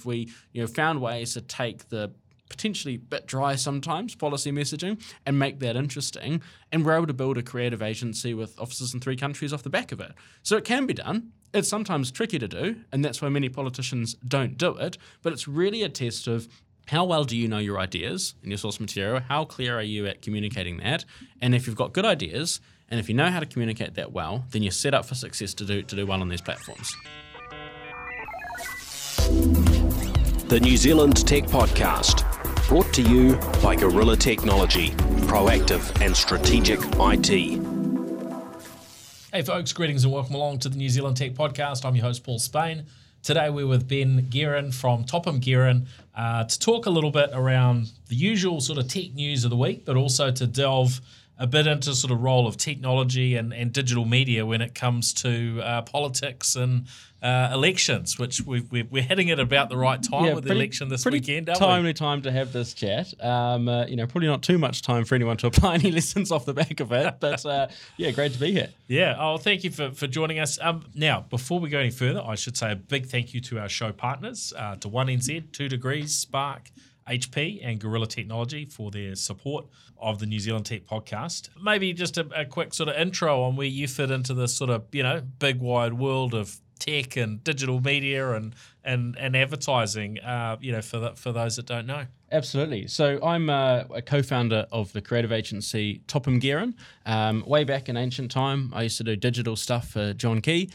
if we found ways to take the potentially a bit dry sometimes policy messaging and make that interesting, and we're able to build a creative agency with offices in 3 countries off the back of it. So it can be done. It's sometimes tricky to do, and that's why many politicians don't do it, but it's really a test of how well do you know your ideas and your source material, how clear are you at communicating that, and if you've got good ideas, and if you know how to communicate that well, then you're set up for success to do well on these platforms. The New Zealand Tech Podcast, brought to you by Gorilla Technology, proactive and strategic IT. Hey folks, greetings and welcome along to the New Zealand Tech Podcast. I'm your host, Paul Spain. Today we're with Ben Guerin from Topham Guerin to talk a little bit around the usual sort of tech news of the week, but also to delve a bit into sort of role of technology and digital media when it comes to politics and elections, which we're hitting it about the right time with the election this weekend, aren't we? Timely time to have this chat. Probably not too much time for anyone to apply any lessons off the back of it, but great to be here. Yeah, thank you for joining us. Now, before we go any further, I should say a big thank you to our show partners, to 1NZ, 2 Degrees, Spark, HP and Gorilla Technology for their support of the New Zealand Tech Podcast. Maybe just a quick sort of intro on where you fit into this sort of, big wide world of tech and digital media and advertising, for those that don't know. Absolutely. So I'm a co-founder of the creative agency Topham Guerin. Way back in ancient time, I used to do digital stuff for John Key,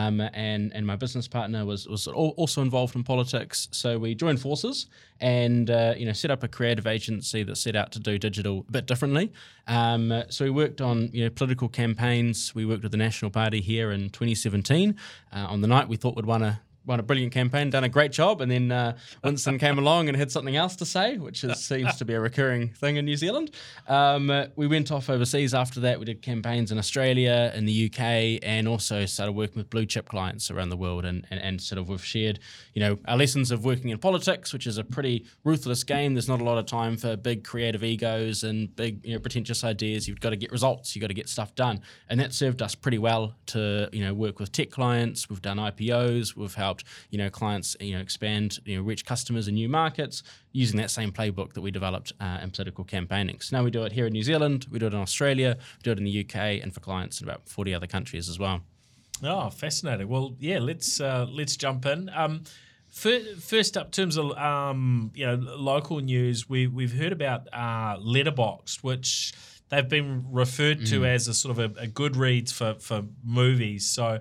and my business partner was also involved in politics. So we joined forces and set up a creative agency that set out to do digital a bit differently. So we worked on political campaigns. We worked with the National Party here in 2017 on the night we thought we'd won a brilliant campaign, done a great job, and then Winston came along and had something else to say, which seems to be a recurring thing in New Zealand. We went off overseas after that. We did campaigns in Australia, in the UK, and also started working with blue chip clients around the world, and sort of we've shared our lessons of working in politics, which is a pretty ruthless game. There's not a lot of time for big creative egos and big pretentious ideas. You've got to get results, you've got to get stuff done, and that served us pretty well to work with tech clients. We've done IPOs, we've helped clients expand, reach customers in new markets using that same playbook that we developed in political campaigning. So now we do it here in New Zealand, we do it in Australia, we do it in the UK, and for clients in about 40 other countries as well. Oh, fascinating. Well, yeah, let's jump in. First up, in terms of local news, we've heard about Letterboxd, which they've been referred to as a sort of a Goodreads for movies. So,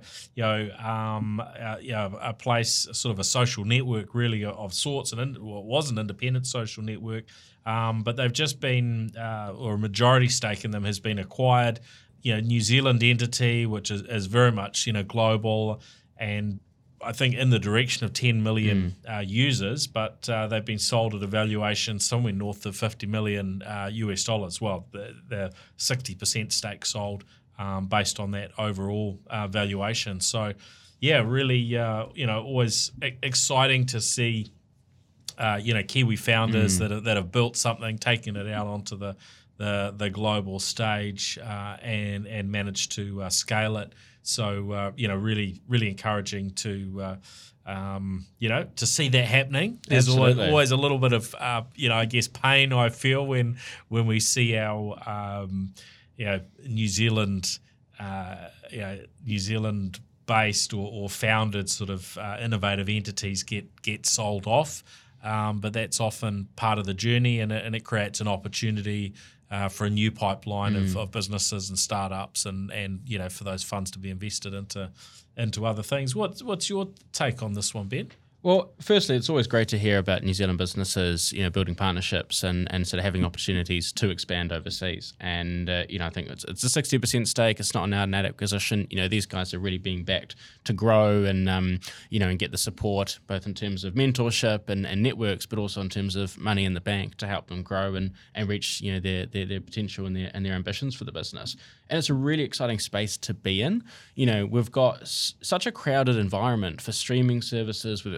a place, sort of a social network really of sorts, and it was an independent social network, but they've just been, or a majority stake in them has been acquired. New Zealand entity, which is very much, global, and I think in the direction of 10 million users, but they've been sold at a valuation somewhere north of $50 million US dollars. Well, the 60% stake sold based on that overall valuation. So, yeah, really, always exciting to see, Kiwi founders that have built something, taken it out onto the global stage and managed to scale it. So, really, really encouraging to, to see that happening. There's always a little bit of, I guess, pain I feel when we see our, New Zealand, New Zealand-based or founded sort of innovative entities get sold off. But that's often part of the journey, and it creates an opportunity for a new pipeline of businesses and startups, and for those funds to be invested into other things. What's your take on this one, Ben? Well, firstly, it's always great to hear about New Zealand businesses, building partnerships and sort of having opportunities to expand overseas. And, I think it's a 60% stake. It's not an out-and-out acquisition. These guys are really being backed to grow and, and get the support, both in terms of mentorship and networks, but also in terms of money in the bank to help them grow and reach, their potential and their ambitions for the business. And it's a really exciting space to be in. We've got such a crowded environment for streaming services, whether it's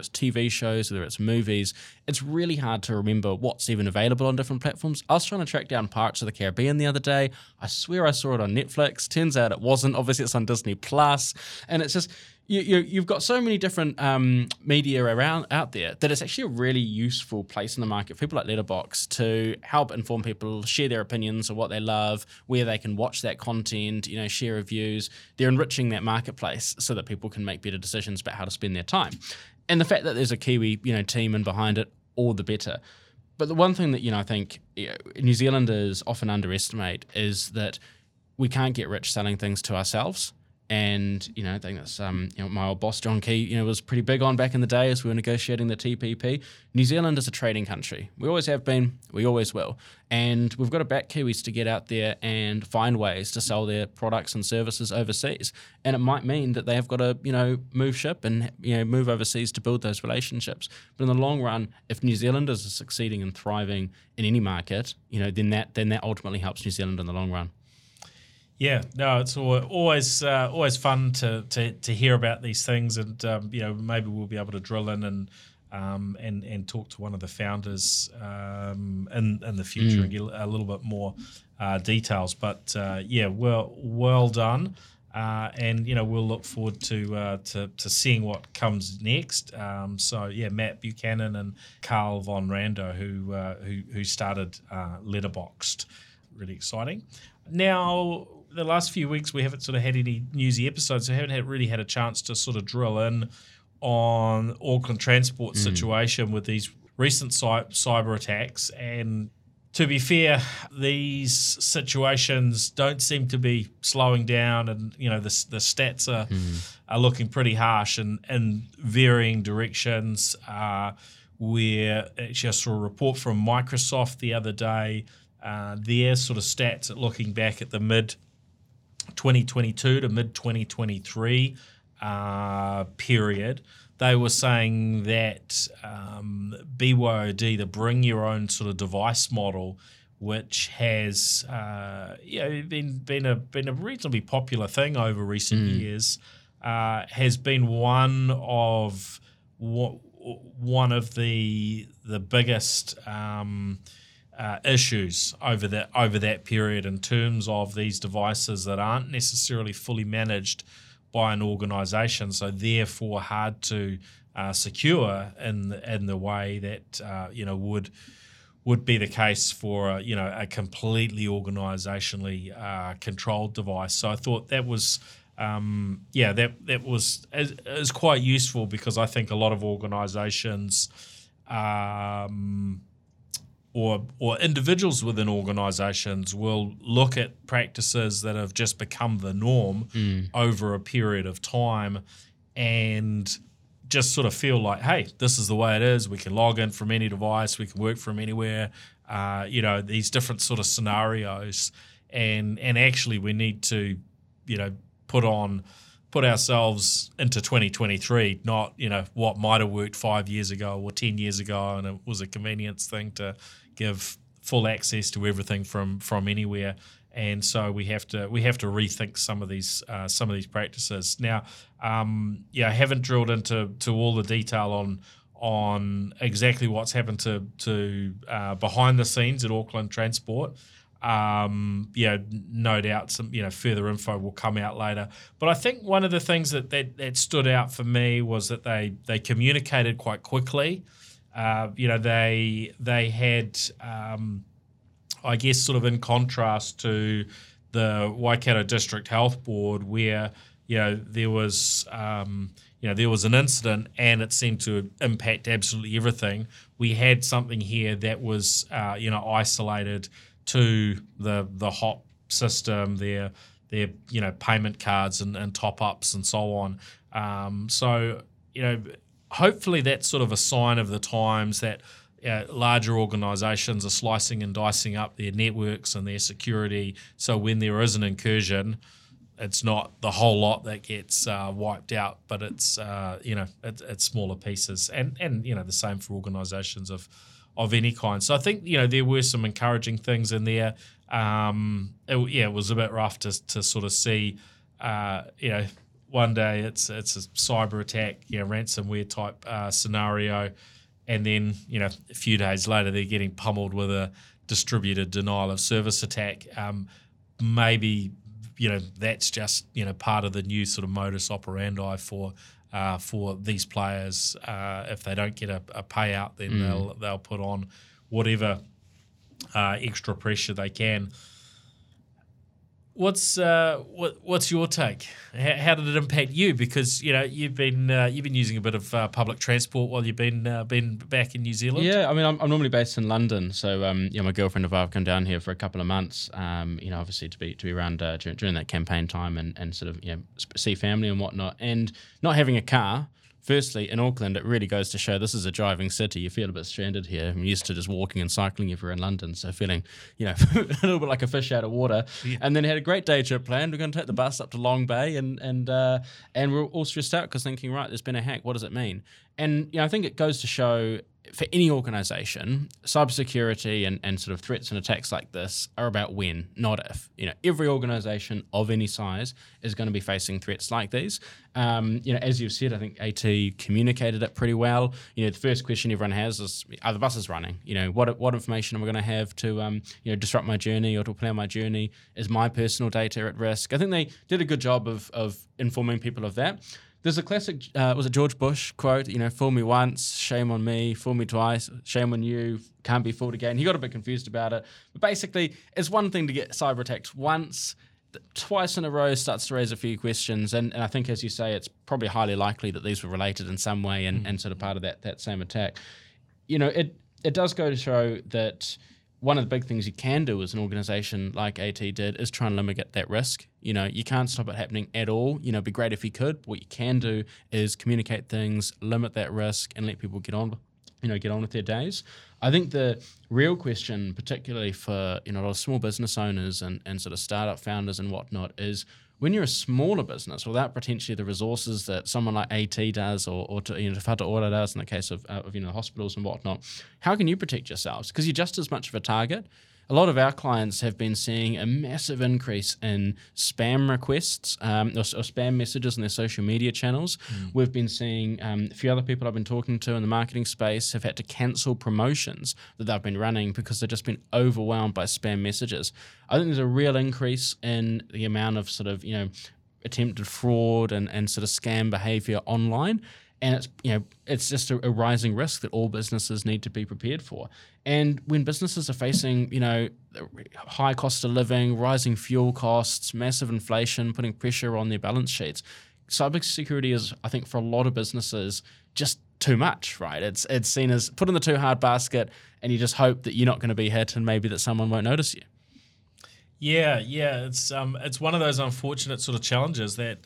it's TV shows, whether it's movies, it's really hard to remember what's even available on different platforms. I was trying to track down Pirates of the Caribbean the other day. I swear I saw it on Netflix. Turns out it wasn't. Obviously, it's on Disney Plus, and it's just you've got so many different media around out there that it's actually a really useful place in the market for people like Letterboxd to help inform people, share their opinions of what they love, where they can watch that content, share reviews. They're enriching that marketplace so that people can make better decisions about how to spend their time. And the fact that there's a Kiwi, team in behind it, all the better. But the one thing that, I think New Zealanders often underestimate is that we can't get rich selling things to ourselves. And, I think that's, my old boss, John Key, was pretty big on back in the day as we were negotiating the TPP. New Zealand is a trading country. We always have been. We always will. And we've got to back Kiwis to get out there and find ways to sell their products and services overseas. And it might mean that they have got to, move ship and, move overseas to build those relationships. But in the long run, if New Zealanders are succeeding and thriving in any market, then that ultimately helps New Zealand in the long run. Yeah, no, it's always fun to hear about these things, and maybe we'll be able to drill in and talk to one of the founders in the future and get a little bit more details. But well done, and we'll look forward to seeing what comes next. Matt Buchanan and Carl von Rando, who started Letterboxd, really exciting. Now, the last few weeks we haven't sort of had any newsy episodes, so I haven't really had a chance to sort of drill in on Auckland Transport situation with these recent cyber attacks. And to be fair, these situations don't seem to be slowing down, and the stats are looking pretty harsh in varying directions. Where actually I saw a report from Microsoft the other day. Their sort of stats looking back at the mid-2022 to mid-2023 period, they were saying that BYOD, the bring your own sort of device model, which has been a reasonably popular thing over recent years, has been one of the biggest issues over that period in terms of these devices that aren't necessarily fully managed by an organisation, so therefore hard to secure in the way that would be the case for a completely organisationally controlled device. So I thought that was that was quite useful, because I think a lot of organisations or individuals within organisations will look at practices that have just become the norm over a period of time and just sort of feel like, hey, this is the way it is. We can log in from any device. We can work from anywhere. These different sort of scenarios. And actually we need to, put ourselves into 2023, not, what might have worked 5 years ago or 10 years ago, and it was a convenience thing to give full access to everything from anywhere. And so we have to rethink some of these practices. Now, I haven't drilled into all the detail on exactly what's happened to behind the scenes at Auckland Transport. No doubt some further info will come out later. But I think one of the things that stood out for me was that they communicated quite quickly. They had, I guess, sort of in contrast to the Waikato District Health Board, where there was an incident and it seemed to impact absolutely everything. We had something here that was isolated to the HOP system, their payment cards and top ups and so on. Hopefully that's sort of a sign of the times that larger organisations are slicing and dicing up their networks and their security. So when there is an incursion, it's not the whole lot that gets wiped out, but it's it's smaller pieces, and the same for organisations of any kind. So I think there were some encouraging things in there. It was a bit rough to sort of see one day it's a cyber attack, ransomware type scenario, and then a few days later they're getting pummeled with a distributed denial of service attack. Maybe that's just part of the new sort of modus operandi for these players. If they don't get a payout, then they'll put on whatever extra pressure they can. What's your take? How did it impact you? Because you've been using a bit of public transport while you've been back in New Zealand. Yeah, I mean I'm normally based in London, so my girlfriend and I have come down here for a couple of months. Obviously to be around during that campaign time and sort of see family and whatnot, and not having a car. Firstly, in Auckland, it really goes to show this is a driving city. You feel a bit stranded here. I'm used to just walking and cycling if we're in London, so feeling, a little bit like a fish out of water. Yeah. And then had a great day trip planned. We're going to take the bus up to Long Bay, and we're all stressed out because thinking, right, there's been a hack. What does it mean? And I think it goes to show for any organisation, cybersecurity and sort of threats and attacks like this are about when, not if. Every organisation of any size is going to be facing threats like these. As you've said, I think AT communicated it pretty well. The first question everyone has is, are the buses running? What information am I going to have to disrupt my journey or to plan my journey? Is my personal data at risk? I think they did a good job of informing people of that. There's a classic, was it George Bush quote, fool me once, shame on me, fool me twice, shame on you, can't be fooled again. He got a bit confused about it. But basically, it's one thing to get cyber attacked once, twice in a row starts to raise a few questions. And I think, as you say, it's probably highly likely that these were related in some way and sort of part of that same attack. It does go to show that one of the big things you can do as an organisation like AT did is try and limit that risk. You can't stop it happening at all. It'd be great if you could. What you can do is communicate things, limit that risk, and let people get on with their days. I think the real question, particularly for a lot of small business owners and sort of startup founders and whatnot, is when you're a smaller business without potentially the resources that someone like AT does or Te Whatu Ora does in the case of hospitals and whatnot, how can you protect yourselves? Because you're just as much of a target. A lot of our clients have been seeing a massive increase in spam requests or spam messages in their social media channels. We've been seeing a few other people I've been talking to in the marketing space have had to cancel promotions that they've been running because they've just been overwhelmed by spam messages. I think there's a real increase in the amount of sort of, attempted fraud and sort of scam behavior online. And it's just a rising risk that all businesses need to be prepared for. And when businesses are facing, high cost of living, rising fuel costs, massive inflation, putting pressure on their balance sheets, cybersecurity is, I think, for a lot of businesses, just too much, right? It's seen as put in the too hard basket, and you just hope that you're not going to be hit and maybe that someone won't notice you. Yeah, it's one of those unfortunate sort of challenges that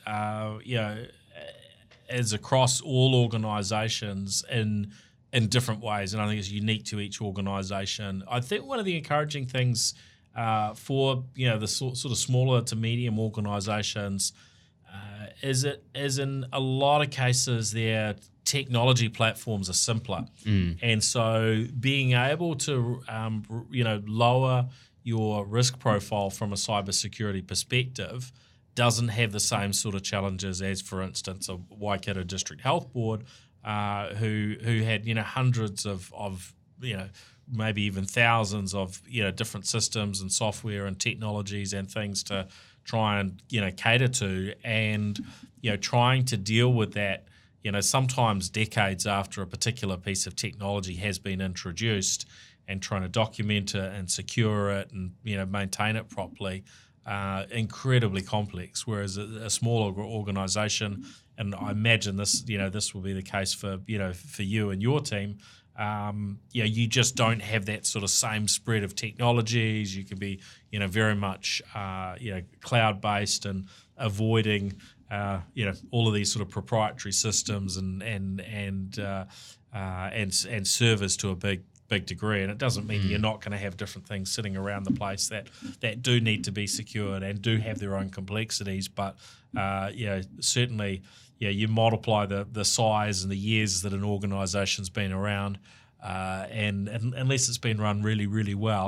is across all organisations in different ways, and I think it's unique to each organisation. I think one of the encouraging things for the sort of smaller to medium organisations is in a lot of cases their technology platforms are simpler, and so being able to lower your risk profile from a cybersecurity perspective doesn't have the same sort of challenges as, for instance, a Waikato District Health Board, who had hundreds of maybe even thousands of different systems and software and technologies and things to try and cater to, and trying to deal with that sometimes decades after a particular piece of technology has been introduced, and trying to document it and secure it and maintain it properly. Incredibly complex, whereas a smaller organisation, and I imagine this will be the case for for you and your team. You just don't have that sort of same spread of technologies. You can be very much cloud based and avoiding all of these sort of proprietary systems and servers to a big degree, and it doesn't mean you're not going to have different things sitting around the place that do need to be secured and do have their own complexities, but certainly you multiply the size and the years that an organisation's been around, and unless it's been run really, really well,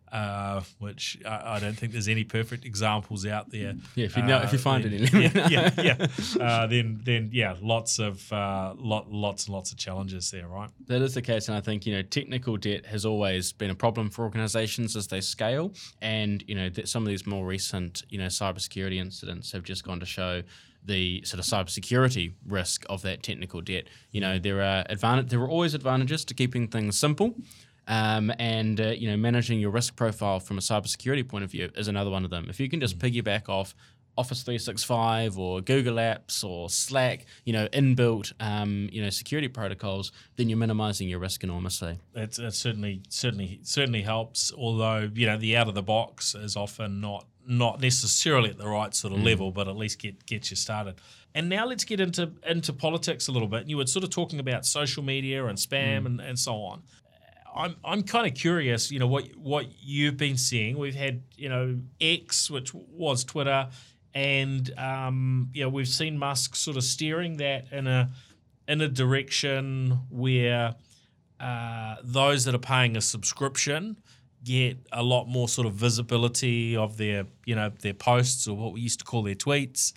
which I don't think there's any perfect examples out there. Yeah, if you find any, let me know. Then lots and lots of challenges there, right? That is the case, and I think technical debt has always been a problem for organisations as they scale, and that some of these more recent cybersecurity incidents have just gone to show the sort of cybersecurity risk of that technical debt. There are always advantages to keeping things simple. And managing your risk profile from a cybersecurity point of view is another one of them. If you can just piggyback off Office 365 or Google Apps or Slack, inbuilt, security protocols, then you're minimizing your risk enormously. It certainly helps. Although the out of the box is often not necessarily at the right sort of level, but at least get you started. And now let's get into politics a little bit. You were sort of talking about social media and spam and so on. I'm kind of curious, what you've been seeing. We've had, X, which was Twitter, and we've seen Musk sort of steering that in a direction where those that are paying a subscription get a lot more sort of visibility of their posts, or what we used to call their tweets.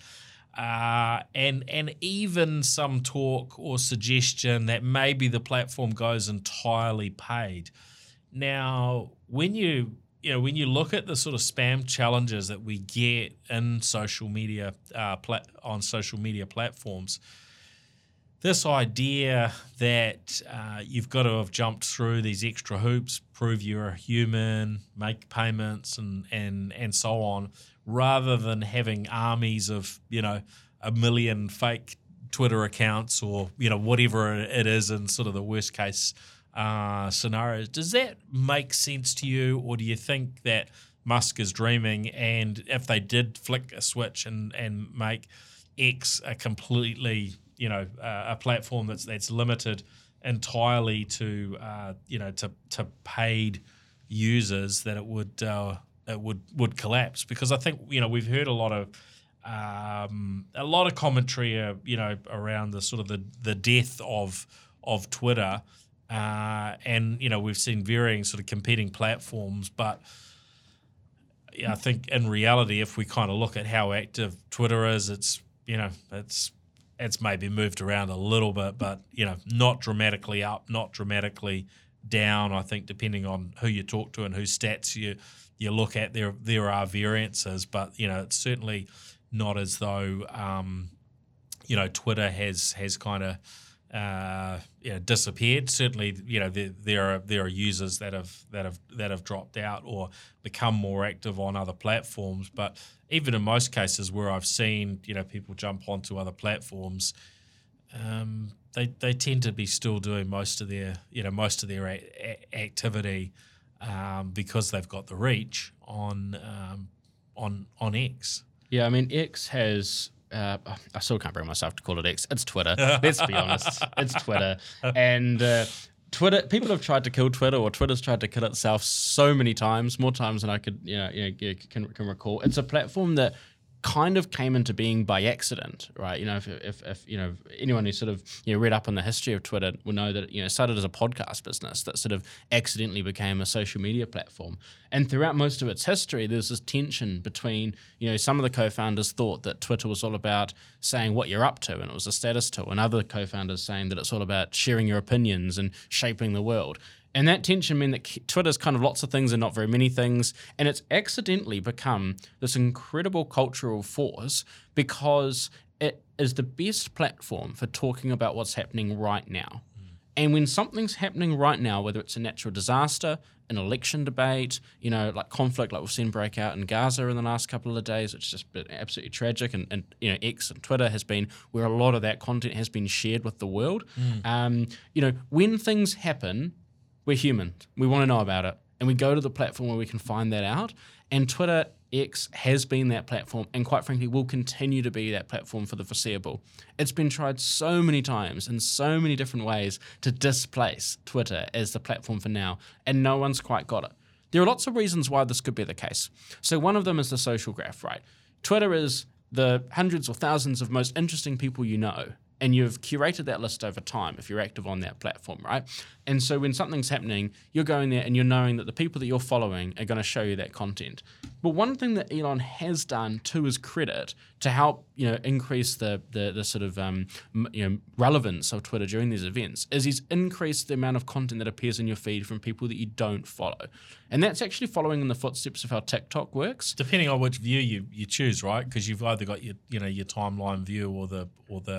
And even some talk or suggestion that maybe the platform goes entirely paid. Now, when you look at the sort of spam challenges that we get in social media on social media platforms, this idea that you've got to have jumped through these extra hoops, prove you're a human, make payments, and so on, rather than having armies of, a million fake Twitter accounts or, whatever it is in sort of the worst case scenarios. Does that make sense to you, or do you think that Musk is dreaming, and if they did flick a switch and make X a completely, a platform that's limited entirely to, to paid users, that it would collapse? Because I think we've heard a lot of commentary around the sort of the death of Twitter, and we've seen varying sort of competing platforms, but I think in reality, if we kind of look at how active Twitter is, it's maybe moved around a little bit, but not dramatically up, not dramatically down. I think depending on who you talk to and whose stats you look at, there are variances, but it's certainly not as though Twitter has kind of disappeared. Certainly, there are users that have dropped out or become more active on other platforms. But even in most cases where I've seen people jump onto other platforms, they tend to be still doing most of their activity because they've got the reach on X. Yeah, I mean, X has. I still can't bring myself to call it X. It's Twitter. Let's be honest. It's Twitter. And Twitter. People have tried to kill Twitter, or Twitter's tried to kill itself so many times, more times than I could can recall. It's a platform that kind of came into being by accident, right? If anyone who sort of read up on the history of Twitter will know that it started as a podcast business that sort of accidentally became a social media platform. And throughout most of its history, there's this tension between some of the co-founders thought that Twitter was all about saying what you're up to, and it was a status tool, and other co-founders saying that it's all about sharing your opinions and shaping the world. And that tension meant that Twitter's kind of lots of things and not very many things. And it's accidentally become this incredible cultural force because it is the best platform for talking about what's happening right now. And when something's happening right now, whether it's a natural disaster, an election debate, like conflict like we've seen break out in Gaza in the last couple of days, which has just been absolutely tragic. And X and Twitter has been where a lot of that content has been shared with the world. When things happen, we're human. We want to know about it. And we go to the platform where we can find that out. And Twitter X has been that platform, and quite frankly will continue to be that platform for the foreseeable. It's been tried so many times in so many different ways to displace Twitter as the platform for now, and no one's quite got it. There are lots of reasons why this could be the case. So one of them is the social graph, right? Twitter is the hundreds or thousands of most interesting people you know, and you've curated that list over time if you're active on that platform, right? And so when something's happening, you're going there and you're knowing that the people that you're following are going to show you that content. But one thing that Elon has done to his credit to help, increase the sort of relevance of Twitter during these events is he's increased the amount of content that appears in your feed from people that you don't follow. And that's actually following in the footsteps of how TikTok works. Depending on which view you choose, right? Because you've either got your timeline view or the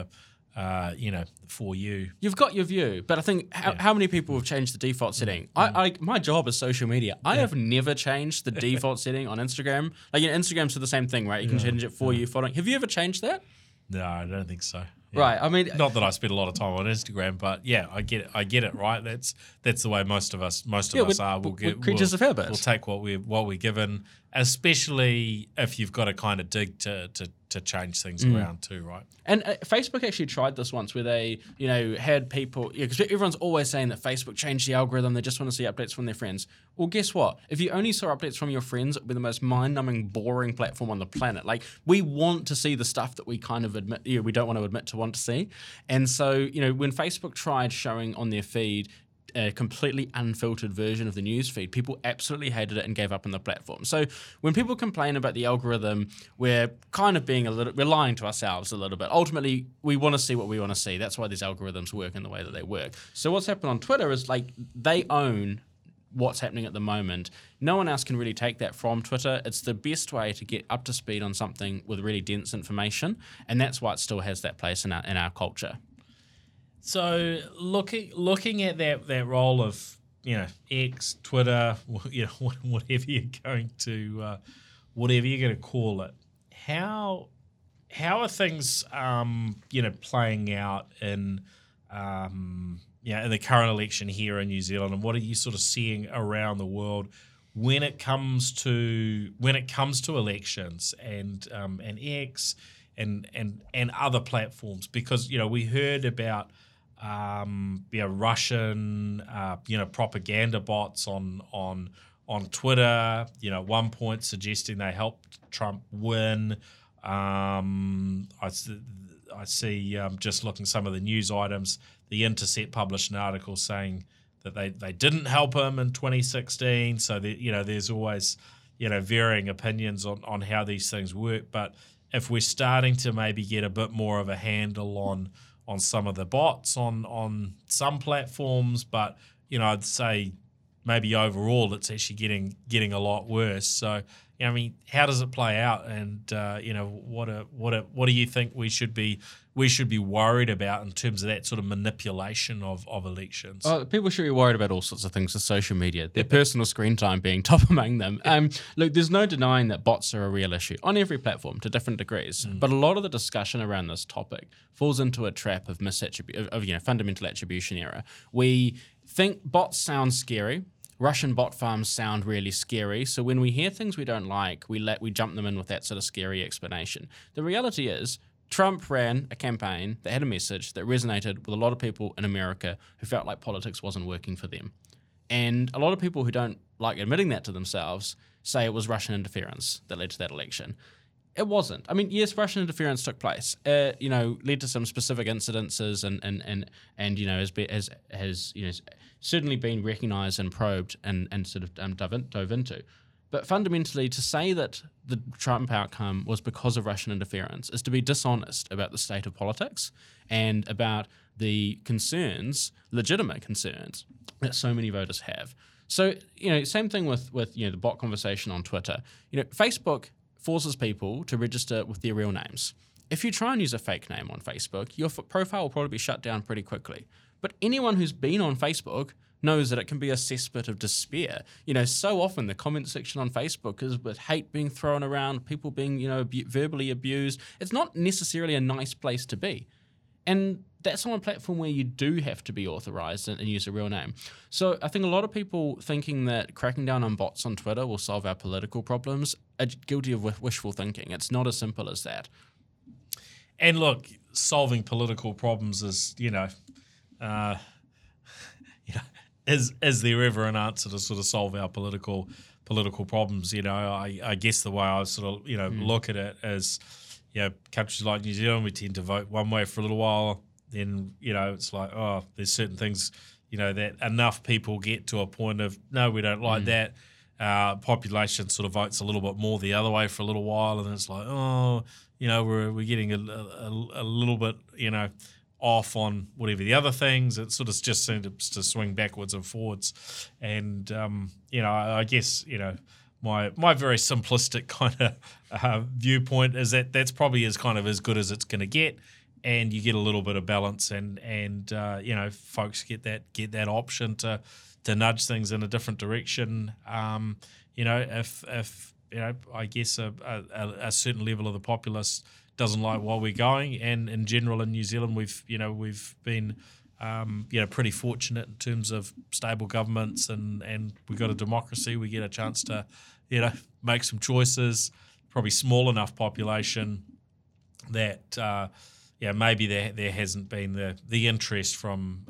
for you. You've got your view, but I think how many people have changed the default setting? My job is social media. I have never changed the default setting on Instagram. Like, Instagram's the same thing, right? You can change it for you following. Have you ever changed that? No, I don't think so. Yeah. Right. I mean, not that I spend a lot of time on Instagram, but yeah, I get it. Right. That's the way most of us are. We're creatures of habit. We'll take what we're given, especially if you've got to kind of dig to change things around too, right? And Facebook actually tried this once where they, had people, because everyone's always saying that Facebook changed the algorithm. They just want to see updates from their friends. Well, guess what? If you only saw updates from your friends, it would be the most mind-numbing, boring platform on the planet. Like, we want to see the stuff that we kind of admit, we don't want to admit to want to see. And so, when Facebook tried showing on their feed a completely unfiltered version of the news feed, people absolutely hated it and gave up on the platform. So when people complain about the algorithm, we're kind of we're lying to ourselves a little bit. Ultimately, we want to see what we want to see. That's why these algorithms work in the way that they work. So what's happened on Twitter is they own what's happening at the moment. No one else can really take that from Twitter. It's the best way to get up to speed on something with really dense information, and that's why it still has that place in our culture. So looking at that role of X, Twitter, whatever you're going to call it, how are things playing out in in the current election here in New Zealand, and what are you sort of seeing around the world when it comes to elections and X and other platforms? Because we heard about Russian propaganda bots on Twitter. At one point suggesting they helped Trump win. I see just looking some of the news items. The Intercept published an article saying that they didn't help him in 2016. So there's always varying opinions on how these things work. But if we're starting to maybe get a bit more of a handle on some of the bots on some platforms, but I'd say maybe overall it's actually getting a lot worse. So how does it play out? And what do you think we should be worried about in terms of that sort of manipulation of elections? People should be worried about all sorts of things with social media, their personal screen time being top among them. Look, there's no denying that bots are a real issue on every platform to different degrees. But a lot of the discussion around this topic falls into a trap of fundamental attribution error. We think bots sound scary. Russian bot farms sound really scary, so when we hear things we don't like, we jump them in with that sort of scary explanation. The reality is, Trump ran a campaign that had a message that resonated with a lot of people in America who felt like politics wasn't working for them. And a lot of people who don't like admitting that to themselves say it was Russian interference that led to that election. It wasn't. I mean, yes, Russian interference took place. Led to some specific incidences and has certainly been recognised and probed and sort of dove into. But fundamentally, to say that the Trump outcome was because of Russian interference is to be dishonest about the state of politics and about the concerns, legitimate concerns, that so many voters have. So, same thing with the bot conversation on Twitter. Facebook forces people to register with their real names. If you try and use a fake name on Facebook, your profile will probably be shut down pretty quickly. But anyone who's been on Facebook knows that it can be a cesspit of despair. So often the comment section on Facebook is with hate being thrown around, people being, verbally abused. It's not necessarily a nice place to be. And that's on a platform where you do have to be authorized and use a real name. So I think a lot of people thinking that cracking down on bots on Twitter will solve our political problems are guilty of wishful thinking. It's not as simple as that. And look, solving political problems is, is there ever an answer to sort of solve our political problems? I guess the way I sort of, look at it is, countries like New Zealand, we tend to vote one way for a little while, then it's like, oh, there's certain things that enough people get to a point of no, we don't like that. Population sort of votes a little bit more the other way for a little while, and it's like, oh, we're getting a little bit off on whatever the other things. It sort of just seems to swing backwards and forwards, and I guess my very simplistic kind of viewpoint is that that's probably as kind of as good as it's going to get, and you get a little bit of balance, and folks get that option to nudge things in a different direction. If I guess a certain level of the populace doesn't like where we're going, and in general in New Zealand we've been pretty fortunate in terms of stable governments, and we've got a democracy. We get a chance to make some choices. Probably small enough population that maybe there hasn't been the interest from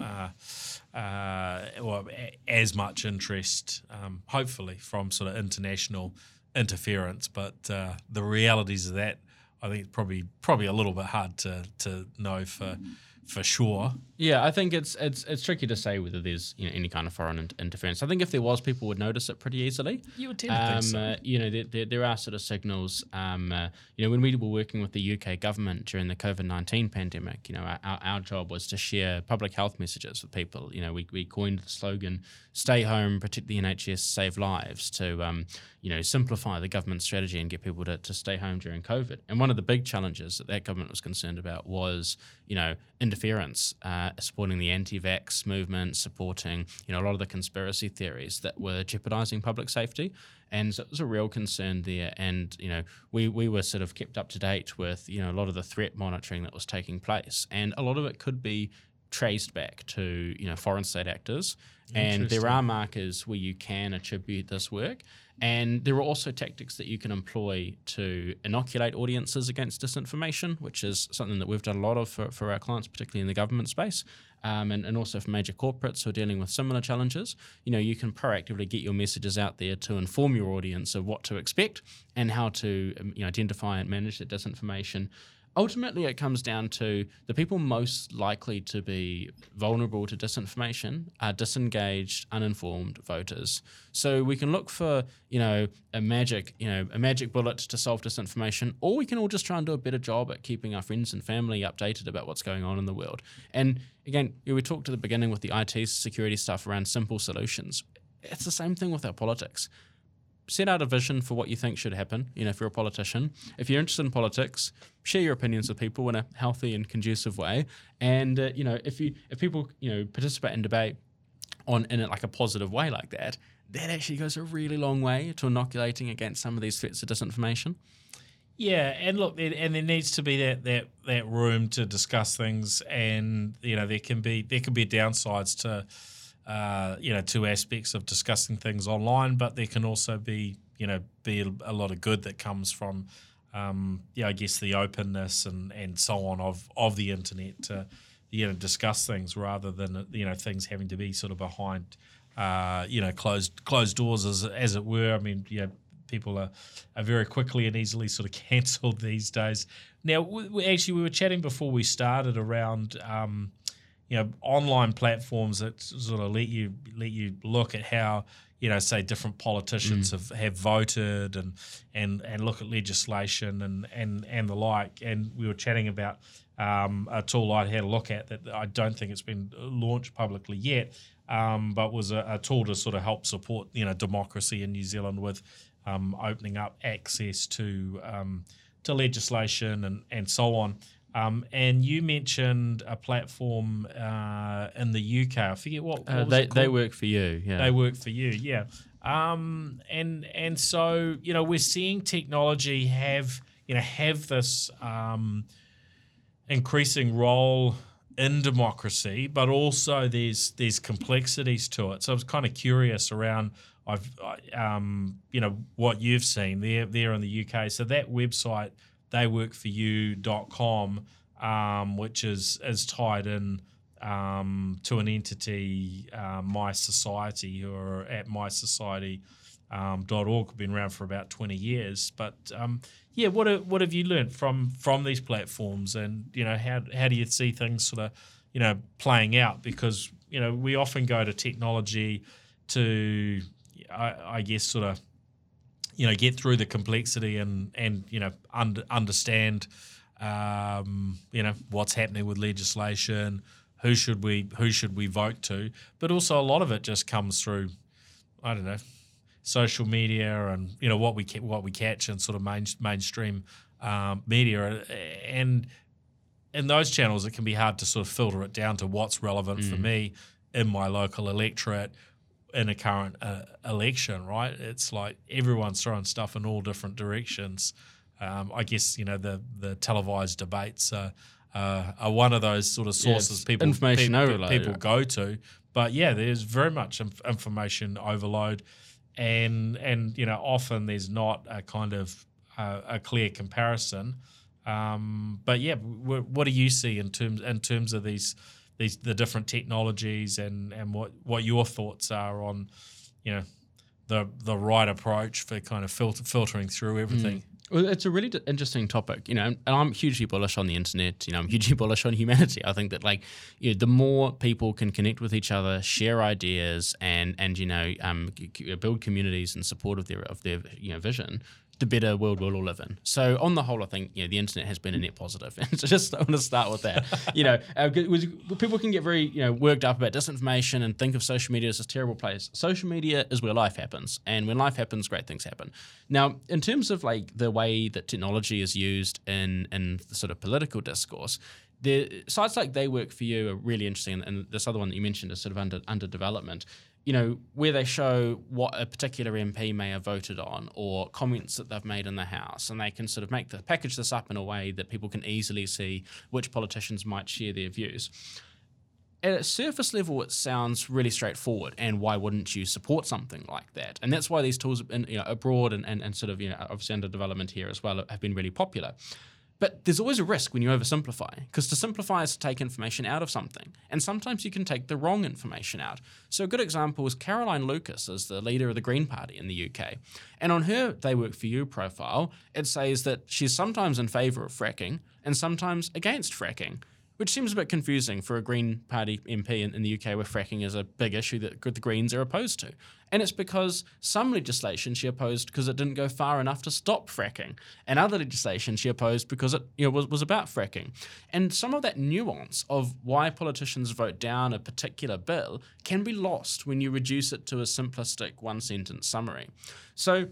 or as much interest, hopefully, from sort of international interference. But the realities of that, I think, it's probably a little bit hard to know for sure. Yeah, I think it's tricky to say whether there's any kind of foreign interference. I think if there was, people would notice it pretty easily. You would tend to think so. There are sort of signals. When we were working with the UK government during the COVID-19 pandemic, our job was to share public health messages with people. We coined the slogan "Stay home, protect the NHS, save lives" to simplify the government strategy and get people to stay home during COVID. And one of the big challenges that government was concerned about was interference. Supporting the anti-vax movement, supporting a lot of the conspiracy theories that were jeopardizing public safety, and so it was a real concern there. And we were sort of kept up to date with a lot of the threat monitoring that was taking place, and a lot of it could be traced back to foreign state actors. And there are markers where you can attribute this work. And there are also tactics that you can employ to inoculate audiences against disinformation, which is something that we've done a lot of for our clients, particularly in the government space, and also for major corporates who are dealing with similar challenges. You can proactively get your messages out there to inform your audience of what to expect and how to identify and manage that disinformation. Ultimately, it comes down to the people most likely to be vulnerable to disinformation are disengaged, uninformed voters. So we can look for, a magic bullet to solve disinformation, or we can all just try and do a better job at keeping our friends and family updated about what's going on in the world. And again, we talked at the beginning with the IT security stuff around simple solutions. It's the same thing with our politics. Set out a vision for what you think should happen, if you're a politician. If you're interested in politics, share your opinions with people in a healthy and conducive way. And, if people, participate in debate in like a positive way like that, that actually goes a really long way to inoculating against some of these threats of disinformation. Yeah, and look, there needs to be that room to discuss things, and, there can be downsides to two aspects of discussing things online, but there can also be a lot of good that comes from, I guess, the openness and so on of the internet to, discuss things rather than, things having to be sort of behind, closed doors as it were. I mean, people are very quickly and easily sort of cancelled these days. Now, we were chatting before we started around, online platforms that sort of let you look at how, say different politicians have voted and look at legislation and the like. And we were chatting about a tool I had a look at that I don't think it's been launched publicly yet, but was a tool to sort of help support, democracy in New Zealand with opening up access to legislation and so on. And you mentioned a platform in the UK. I forget what was it called? They work for you. Yeah, they work for you. Yeah, and so we're seeing technology have this increasing role in democracy, but also there's complexities to it. So I was kind of curious around what you've seen there in the UK. So that website, theyworkforyou.com, which is tied in to an entity, My Society, who are at My Society .org have been around for about 20 years. But what have you learned from these platforms, and how do you see things sort of playing out? Because we often go to technology to I guess sort of get through the complexity and understand what's happening with legislation, who should we vote to, but also a lot of it just comes through, I don't know, social media and what we catch in sort of mainstream media, and in those channels it can be hard to sort of filter it down to what's relevant for me in my local electorate in a current election, right? It's like everyone's throwing stuff in all different directions. I guess the televised debates are one of those sort of sources people go to. But there's very much information overload, and often there's not a kind of a clear comparison. But what do you see in terms of the different technologies and what your thoughts are on the right approach for kind of filtering through everything? Well, it's a really interesting topic, and I'm hugely bullish on the internet. I'm hugely bullish on humanity. I think that the more people can connect with each other, share ideas, and build communities in support of their vision, the better world we'll all live in. So on the whole, I think the internet has been a net positive. And so just I want to start with that. People can get very worked up about disinformation and think of social media as this terrible place. Social media is where life happens, and when life happens, great things happen. Now, in terms of the way that technology is used in the sort of political discourse, the sites like They Work For You are really interesting, and this other one that you mentioned is sort of under development. Where they show what a particular MP may have voted on or comments that they've made in the House, and they can sort of package this up in a way that people can easily see which politicians might share their views. At a surface level, it sounds really straightforward, and why wouldn't you support something like that? And that's why these tools abroad and sort of obviously under development here as well have been really popular. But there's always a risk when you oversimplify, because to simplify is to take information out of something, and sometimes you can take the wrong information out. So a good example is Caroline Lucas is the leader of the Green Party in the UK, and on her They Work For You profile, it says that she's sometimes in favour of fracking and sometimes against fracking, which seems a bit confusing for a Green Party MP in the UK where fracking is a big issue that the Greens are opposed to. And it's because some legislation she opposed because it didn't go far enough to stop fracking, and other legislation she opposed because it was about fracking. And some of that nuance of why politicians vote down a particular bill can be lost when you reduce it to a simplistic one-sentence summary. So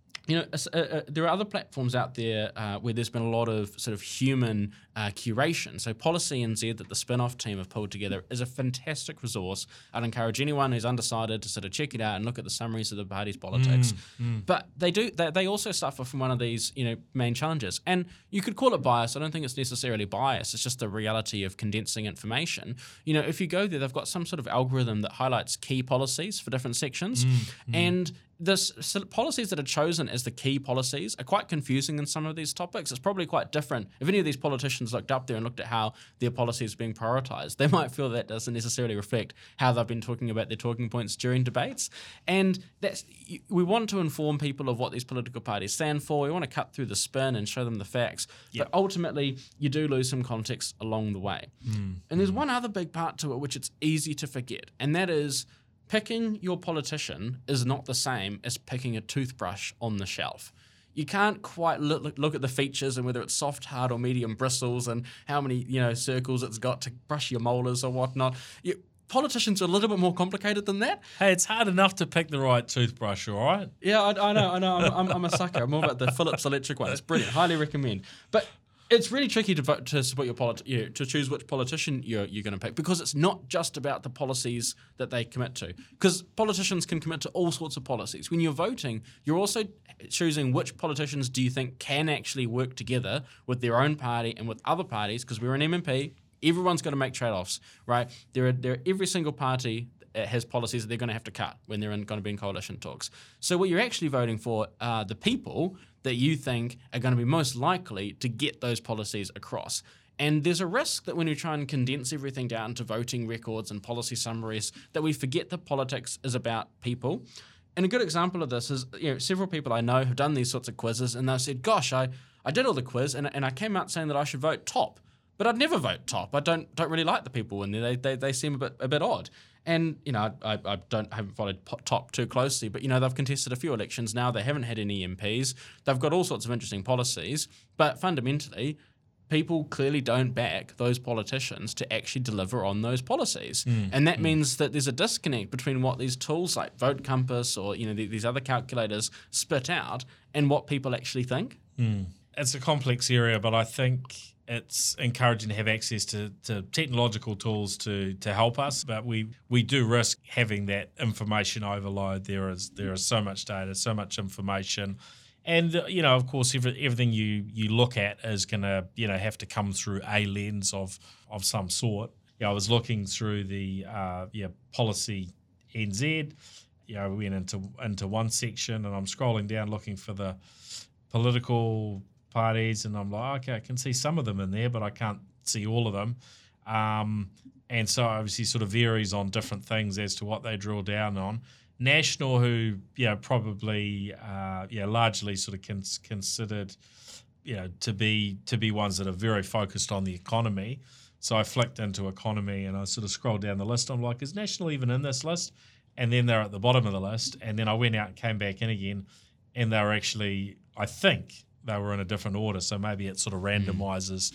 there are other platforms out there where there's been a lot of sort of human curation. So Policy NZ that the spin-off team have pulled together is a fantastic resource. I'd encourage anyone who's undecided to sort of check it out and look at the summaries of the party's politics. But they also suffer from one of these main challenges. And you could call it bias. I don't think it's necessarily bias. It's just the reality of condensing information. If you go there, they've got some sort of algorithm that highlights key policies for different sections. And policies that are chosen as the key policies are quite confusing in some of these topics. It's probably quite different. If any of these politicians looked up there and looked at how their policies are being prioritised, they might feel that doesn't necessarily reflect how they've been talking about their talking points during debates. And we want to inform people of what these political parties stand for. We want to cut through the spin and show them the facts. But ultimately, you do lose some context along the way. And there's one other big part to it which it's easy to forget, and that is picking your politician is not the same as picking a toothbrush on the shelf. You can't quite look at the features and whether it's soft, hard, or medium bristles and how many circles it's got to brush your molars or whatnot. Politicians are a little bit more complicated than that. Hey, it's hard enough to pick the right toothbrush, all right? Yeah, I know. I'm a sucker. I'm more about the Philips electric one. It's brilliant. Highly recommend. But it's really tricky to vote to support your to choose which politician you're going to pick, because it's not just about the policies that they commit to. Because politicians can commit to all sorts of policies. When you're voting, you're also choosing which politicians do you think can actually work together with their own party and with other parties. Because we're an MMP, everyone's going to make trade-offs, right? Every single party has policies that they're going to have to cut when they're going to be in coalition talks. So what you're actually voting for are the people that you think are going to be most likely to get those policies across. And there's a risk that when we try and condense everything down to voting records and policy summaries, that we forget that politics is about people. And a good example of this is, several people I know have done these sorts of quizzes, and they've said, gosh, I did all the quiz and I came out saying that I should vote top, but I'd never vote top. I don't really like the people in there. They seem a bit odd. And, I haven't followed top too closely, but, they've contested a few elections now. They haven't had any MPs. They've got all sorts of interesting policies, but fundamentally, people clearly don't back those politicians to actually deliver on those policies. And that means that there's a disconnect between what these tools like Vote Compass or, these other calculators spit out and what people actually think. It's a complex area, but I think it's encouraging to have access to technological tools to help us. But we do risk having that information overload. There is so much data, so much information. And, of course, everything you look at is going to, have to come through a lens of some sort. I was looking through the Policy NZ. We went into one section, and I'm scrolling down looking for the political parties, and I'm like, okay, I can see some of them in there, but I can't see all of them. And so obviously sort of varies on different things as to what they drill down on. National, who probably largely sort of considered to be ones that are very focused on the economy. So I flicked into economy and I sort of scrolled down the list. I'm like, is National even in this list? And then they're at the bottom of the list. And then I went out and came back in again, and they were actually, I think they were in a different order. So maybe it sort of randomizes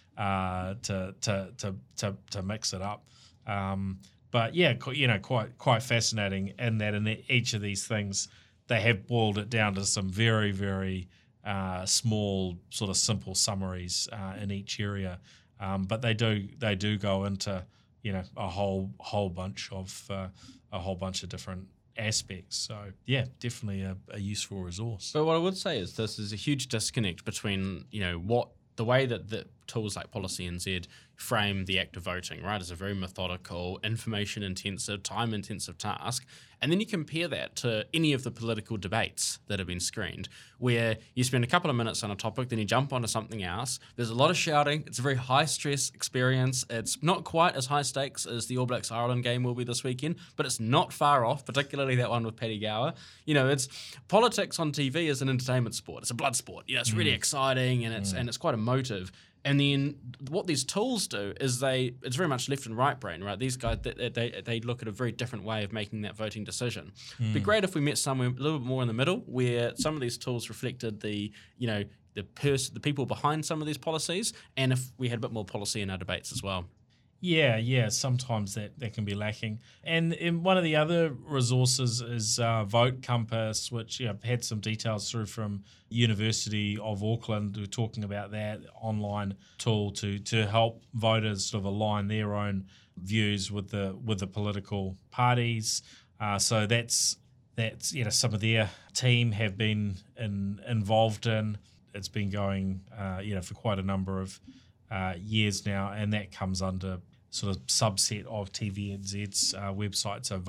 to mix it up. But yeah, quite fascinating in that in each of these things, they have boiled it down to some very, very small sort of simple summaries in each area. But they do go into a whole bunch of different aspects. So yeah, definitely a useful resource. But what I would say is this is a huge disconnect between what the way that the tools like Policy NZ frame the act of voting, right, as a very methodical, information-intensive, time-intensive task. And then you compare that to any of the political debates that have been screened, where you spend a couple of minutes on a topic, then you jump onto something else. There's a lot of shouting. It's a very high-stress experience. It's not quite as high stakes as the All Blacks Ireland game will be this weekend, but it's not far off, particularly that one with Paddy Gower. It's politics on TV is an entertainment sport. It's a blood sport. It's really exciting and it's quite emotive. And then what these tools do is it's very much left and right brain, right? These guys, they look at a very different way of making that voting decision. It'd be great if we met somewhere a little bit more in the middle, where some of these tools reflected the people behind some of these policies, and if we had a bit more policy in our debates as well. Yeah. Sometimes that can be lacking. And in one of the other resources is Vote Compass, which had some details through from University of Auckland. We're talking about that online tool to help voters sort of align their own views with the political parties. So that's some of their team have been involved in. It's been going for quite a number of years now, and that comes under sort of subset of TVNZ's website, so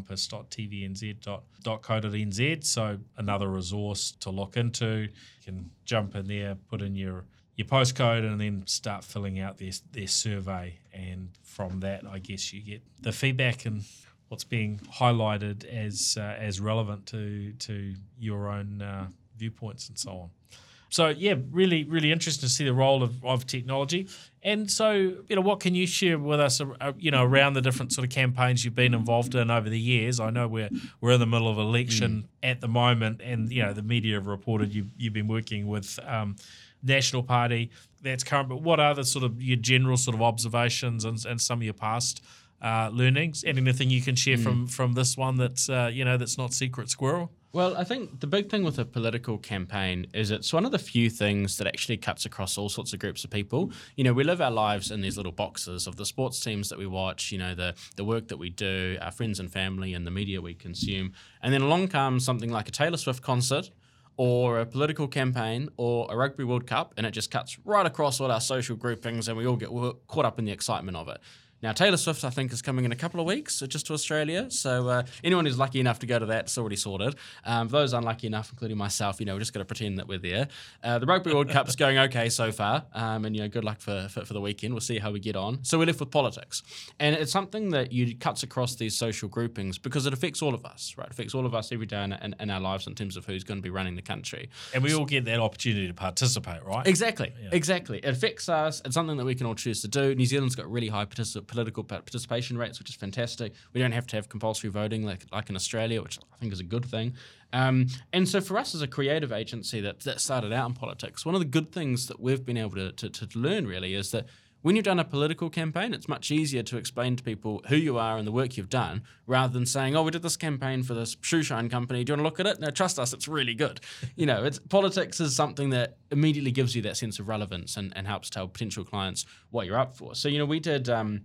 votecompass.tvnz.co.nz. So another resource to look into. You can jump in there, put in your postcode, and then start filling out their survey. And from that, I guess you get the feedback and what's being highlighted as relevant to your own viewpoints and so on. So yeah, really, really interesting to see the role of technology. And so, what can you share with us, around the different sort of campaigns you've been involved in over the years? I know we're in the middle of election at the moment, and the media have reported you've been working with National Party. That's current, but what are the sort of your general sort of observations and some of your past learnings? And anything you can share from this one that's that's not secret squirrel? Well, I think the big thing with a political campaign is it's one of the few things that actually cuts across all sorts of groups of people. We live our lives in these little boxes of the sports teams that we watch, the work that we do, our friends and family, and the media we consume. And then along comes something like a Taylor Swift concert or a political campaign or a Rugby World Cup, and it just cuts right across all our social groupings and we all get caught up in the excitement of it. Now, Taylor Swift, I think, is coming in a couple of weeks just to Australia. So anyone who's lucky enough to go to that, it's already sorted. Those unlucky enough, including myself, we're just going to pretend that we're there. The Rugby World Cup's going okay so far, and good luck for the weekend. We'll see how we get on. So we're left with politics, and it's something that cuts across these social groupings because it affects all of us, right? It affects all of us every day in our lives in terms of who's going to be running the country. And we all get that opportunity to participate, right? Exactly. It affects us. It's something that we can all choose to do. New Zealand's got really high political participation rates, which is fantastic. We don't have to have compulsory voting like in Australia, which I think is a good thing. And so for us as a creative agency that started out in politics, one of the good things that we've been able to learn really is that when you've done a political campaign, it's much easier to explain to people who you are and the work you've done, rather than saying, "Oh, we did this campaign for this shoe shine company. Do you want to look at it?" No, trust us, it's really good. Politics is something that immediately gives you that sense of relevance and helps tell potential clients what you're up for. So, we did in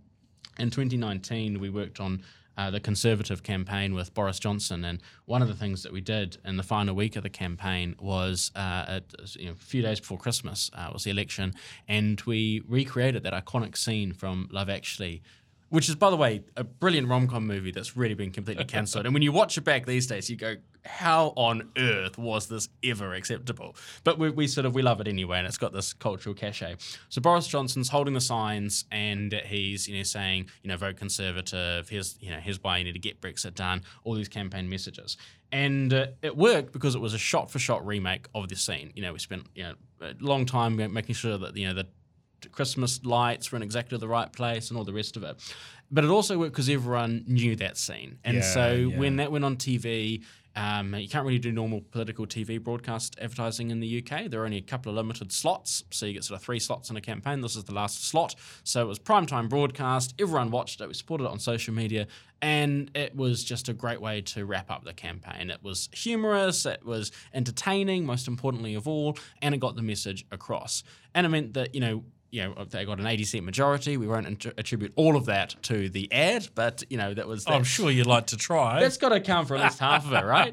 2019, we worked on the Conservative campaign with Boris Johnson, and one of the things that we did in the final week of the campaign was a few days before Christmas was the election, and we recreated that iconic scene from Love Actually, which is, by the way, a brilliant rom-com movie that's really been completely cancelled. And when you watch it back these days, you go, how on earth was this ever acceptable? But we love it anyway, and it's got this cultural cachet. So Boris Johnson's holding the signs, and he's saying, vote Conservative. Here's why you need to get Brexit done. All these campaign messages, and it worked because it was a shot-for-shot remake of the scene. We spent a long time making sure that the Christmas lights were in exactly the right place and all the rest of it. But it also worked because everyone knew that scene. And when that went on TV, you can't really do normal political TV broadcast advertising in the UK. There are only a couple of limited slots, so you get sort of 3 slots in a campaign. This is the last slot. So it was primetime broadcast. Everyone watched it. We supported it on social media. And it was just a great way to wrap up the campaign. It was humorous, it was entertaining, most importantly of all, and it got the message across. And it meant that, they got an 80% majority. We won't attribute all of that to the ad, but that was. I'm sure you'd like to try. That's got to account for at least half of it, right?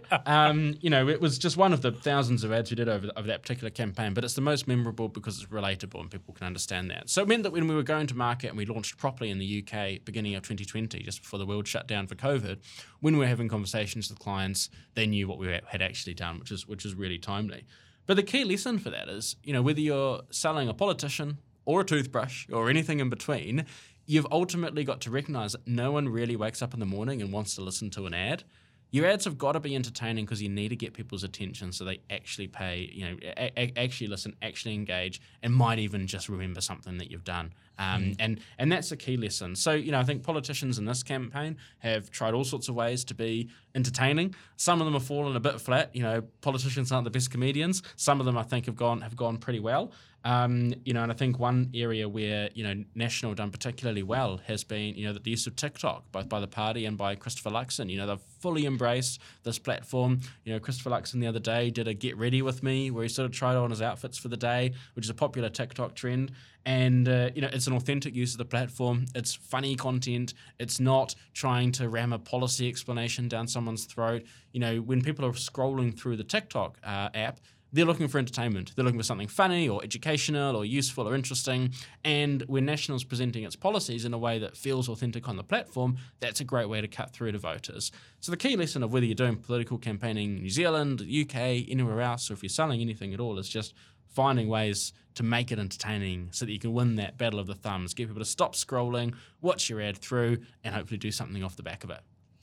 It was just one of the thousands of ads we did over that particular campaign, but it's the most memorable because it's relatable and people can understand that. So it meant that when we were going to market and we launched properly in the UK beginning of 2020, just before the world shut down for COVID, when we were having conversations with clients, they knew what we had actually done, which is really timely. But the key lesson for that is, whether you're selling a politician or a toothbrush, or anything in between, you've ultimately got to recognize that no one really wakes up in the morning and wants to listen to an ad. Your ads have got to be entertaining because you need to get people's attention so they actually pay, actually listen, actually engage, and might even just remember something that you've done. And that's a key lesson. So, I think politicians in this campaign have tried all sorts of ways to be entertaining. Some of them have fallen a bit flat. Politicians aren't the best comedians. Some of them, I think, have gone pretty well. And I think one area where, National have done particularly well has been, the use of TikTok, both by the party and by Christopher Luxon. They've fully embraced this platform. Christopher Luxon the other day did a Get Ready With Me where he sort of tried on his outfits for the day, which is a popular TikTok trend. And, it's an authentic use of the platform. It's funny content. It's not trying to ram a policy explanation down someone's throat. When people are scrolling through the TikTok app, they're looking for entertainment. They're looking for something funny or educational or useful or interesting. And when National's presenting its policies in a way that feels authentic on the platform, that's a great way to cut through to voters. So the key lesson of whether you're doing political campaigning in New Zealand, UK, anywhere else, or if you're selling anything at all, is just finding ways to make it entertaining so that you can win that battle of the thumbs, get people to stop scrolling, watch your ad through, and hopefully do something off the back of it.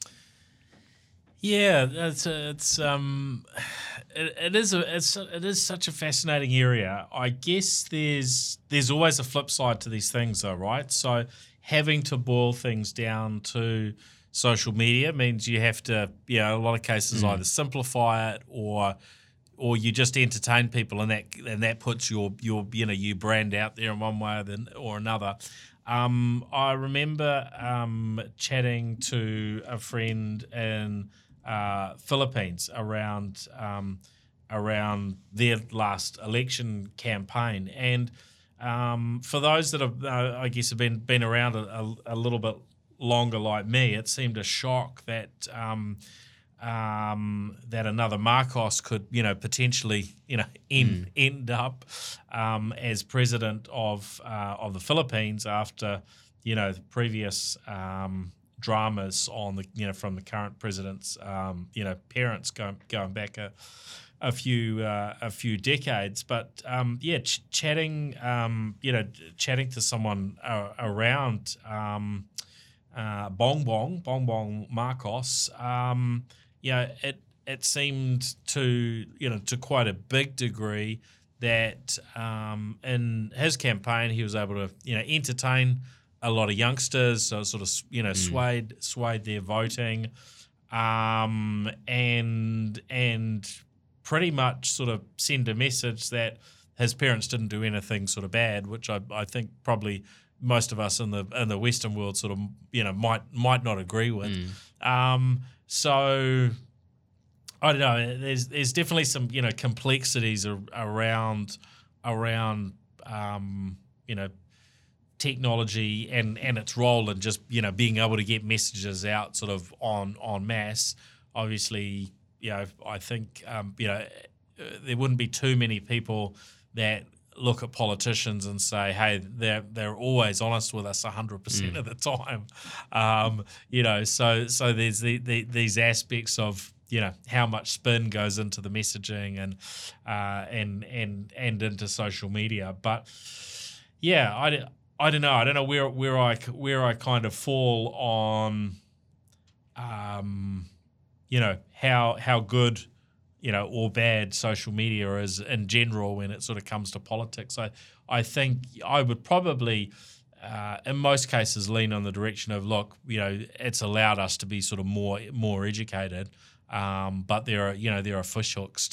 Yeah, it is such a fascinating area. I guess there's always a flip side to these things, though, right? So having to boil things down to social media means you have to, in a lot of cases, either simplify it or you just entertain people, and that puts your brand out there in one way or another. I remember chatting to a friend in Philippines around their last election campaign, and for those that have, I guess, have been around a little bit longer like me, it seemed a shock that that another Marcos could potentially end up as president of the Philippines after the previous dramas on the from the current president's parents going back a few decades, but chatting to someone around Bongbong Marcos, it seemed to quite a big degree that in his campaign he was able to entertain a lot of youngsters, so sort of swayed their voting, and pretty much sort of send a message that his parents didn't do anything sort of bad, which I think probably most of us in the Western world sort of might not agree with. So I don't know. There's definitely some complexities around technology and its role in just being able to get messages out sort of en masse. Obviously, I think there wouldn't be too many people that look at politicians and say, hey, they're always honest with us 100% of the time. So there's these aspects of how much spin goes into the messaging and into social media. But yeah, I don't know. I don't know where I kind of fall on how good or bad social media is in general when it sort of comes to politics. I think I would probably in most cases lean on the direction of, look, it's allowed us to be sort of more educated, but there are fishhooks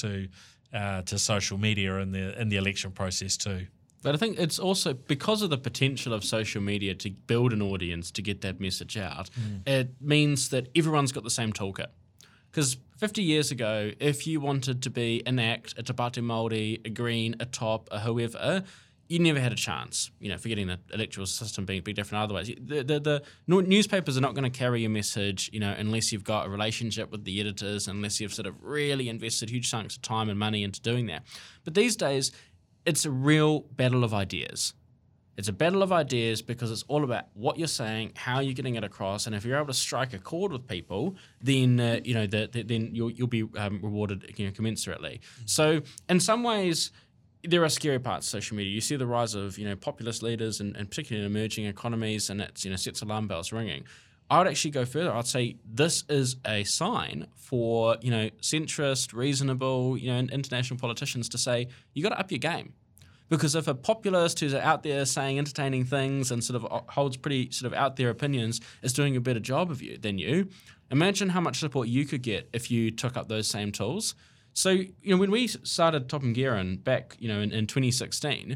to social media in the election process too. But I think it's also because of the potential of social media to build an audience, to get that message out, it means that everyone's got the same toolkit. Because 50 years ago, if you wanted to be an ACT, a Te Pāti Māori, a Green, a Top, a whoever, you never had a chance, forgetting the electoral system being different otherwise. The newspapers are not going to carry your message, unless you've got a relationship with the editors, unless you've sort of really invested huge chunks of time and money into doing that. But these days, it's a real battle of ideas. It's a battle of ideas because it's all about what you're saying, how you're getting it across, and if you're able to strike a chord with people, then then you'll be rewarded commensurately. So in some ways, there are scary parts of social media. You see the rise of populist leaders and particularly in emerging economies, and it sets alarm bells ringing. I would actually go further. I'd say this is a sign for centrist, reasonable, international politicians to say you got to up your game, because if a populist who's out there saying entertaining things and sort of holds pretty sort of out there opinions is doing a better job of than you, imagine how much support you could get if you took up those same tools. So, when we started Topham Guerin back, in 2016,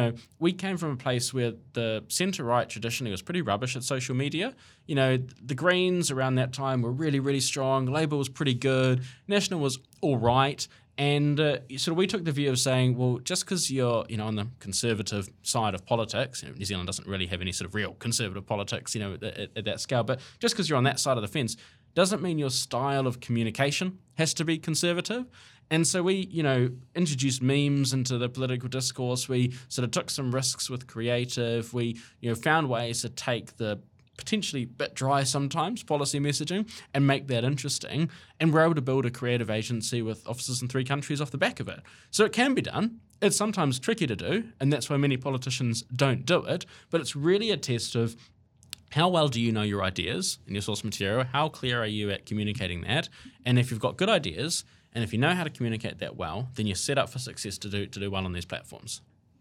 we came from a place where the centre-right traditionally was pretty rubbish at social media. The Greens around that time were really, really strong. Labour was pretty good. National was all right. And sort of we took the view of saying, well, just because you're, on the conservative side of politics, New Zealand doesn't really have any sort of real conservative politics, at that scale, but just because you're on that side of the fence doesn't mean your style of communication has to be conservative. And so we, introduced memes into the political discourse. We sort of took some risks with creative. We, found ways to take the potentially a bit dry sometimes policy messaging and make that interesting. And we're able to build a creative agency with offices in 3 countries off the back of it. So it can be done. It's sometimes tricky to do, and that's why many politicians don't do it. But it's really a test of how well do you know your ideas and your source material? How clear are you at communicating that? And if you've got good ideas, and if you know how to communicate that well, then you're set up for success to do well on these platforms.